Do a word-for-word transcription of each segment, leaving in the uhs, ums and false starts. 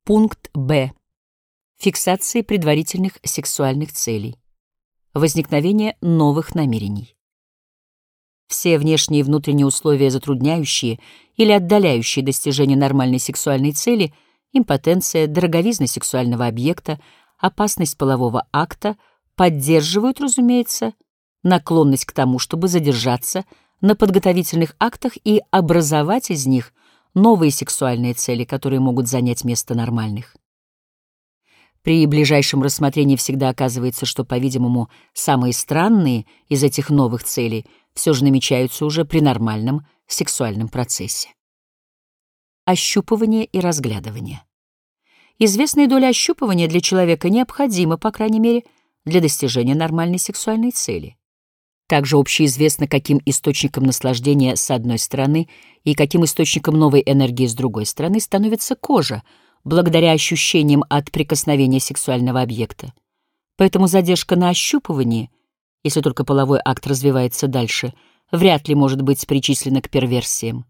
Пункт Б. Фиксация предварительных сексуальных целей. Возникновение новых намерений. Все внешние и внутренние условия, затрудняющие или отдаляющие достижение нормальной сексуальной цели, импотенция, дороговизна сексуального объекта, опасность полового акта, поддерживают, разумеется, наклонность к тому, чтобы задержаться на подготовительных актах и образовать из них новые сексуальные цели, которые могут занять место нормальных. При ближайшем рассмотрении всегда оказывается, что, по-видимому, самые странные из этих новых целей все же намечаются уже при нормальном сексуальном процессе. Ощупывание и разглядывание. Известная доля ощупывания для человека необходима, по крайней мере, для достижения нормальной сексуальной цели. Также общеизвестно, каким источником наслаждения с одной стороны и каким источником новой энергии с другой стороны становится кожа, благодаря ощущениям от прикосновения сексуального объекта. Поэтому задержка на ощупывании, если только половой акт развивается дальше, вряд ли может быть причислена к перверсиям.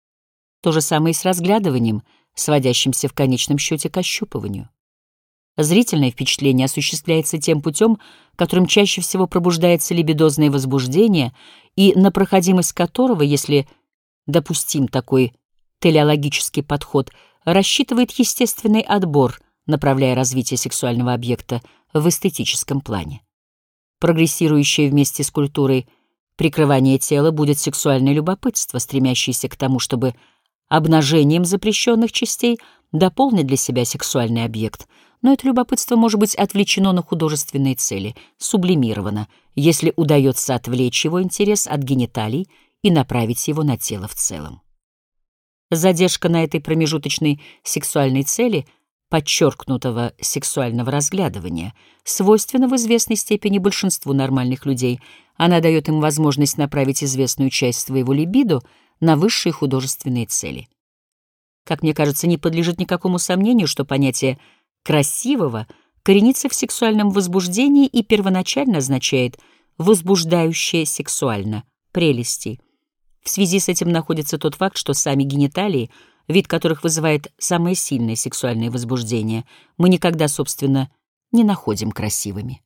То же самое и с разглядыванием, сводящимся в конечном счете к ощупыванию. Зрительное впечатление осуществляется тем путем, которым чаще всего пробуждается либидозное возбуждение, и на проходимость которого, если допустим такой телеологический подход, рассчитывает естественный отбор, направляя развитие сексуального объекта в эстетическом плане. Прогрессирующее вместе с культурой прикрывание тела будет сексуальное любопытство, стремящееся к тому, чтобы обнажением запрещенных частей дополнить для себя сексуальный объект, но это любопытство может быть отвлечено на художественные цели, сублимировано, если удается отвлечь его интерес от гениталий и направить его на тело в целом. Задержка на этой промежуточной сексуальной цели, подчеркнутого сексуального разглядывания, свойственна в известной степени большинству нормальных людей. Она дает им возможность направить известную часть своего либидо на высшие художественные цели. Как мне кажется, не подлежит никакому сомнению, что понятие «красивого» коренится в сексуальном возбуждении и первоначально означает «возбуждающее сексуально», «прелести». В связи с этим находится тот факт, что сами гениталии, вид которых вызывает самое сильное сексуальное возбуждение, мы никогда, собственно, не находим красивыми.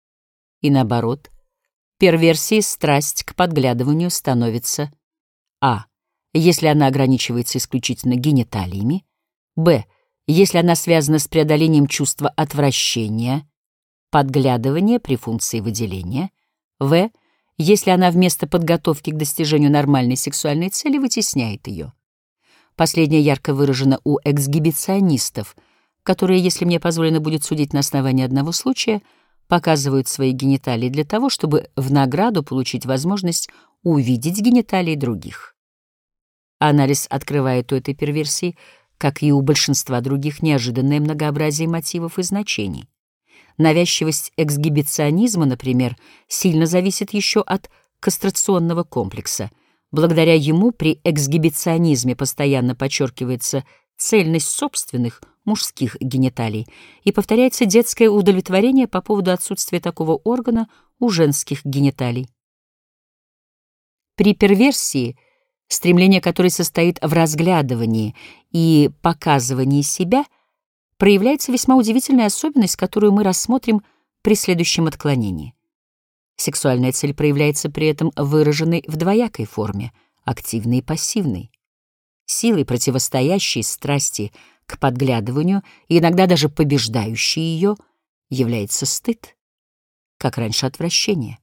И наоборот, перверсией страсть к подглядыванию становится а. если она ограничивается исключительно гениталиями, б. если она связана с преодолением чувства отвращения, подглядывания при функции выделения, в. если она вместо подготовки к достижению нормальной сексуальной цели вытесняет ее. Последнее ярко выражено у эксгибиционистов, которые, если мне позволено будет судить на основании одного случая, показывают свои гениталии для того, чтобы в награду получить возможность увидеть гениталии других. Анализ открывает у этой перверсии, как и у большинства других, неожиданное многообразие мотивов и значений. Навязчивость эксгибиционизма, например, сильно зависит еще от кастрационного комплекса. Благодаря ему при эксгибиционизме постоянно подчеркивается цельность собственных мужских гениталий и повторяется детское удовлетворение по поводу отсутствия такого органа у женских гениталий. При перверсии, стремление которой состоит в разглядывании и показывании себя, проявляется весьма удивительная особенность, которую мы рассмотрим при следующем отклонении. Сексуальная цель проявляется при этом выраженной в двоякой форме — активной и пассивной. Силой, противостоящей страсти к подглядыванию и иногда даже побеждающей ее, является стыд, как раньше отвращение.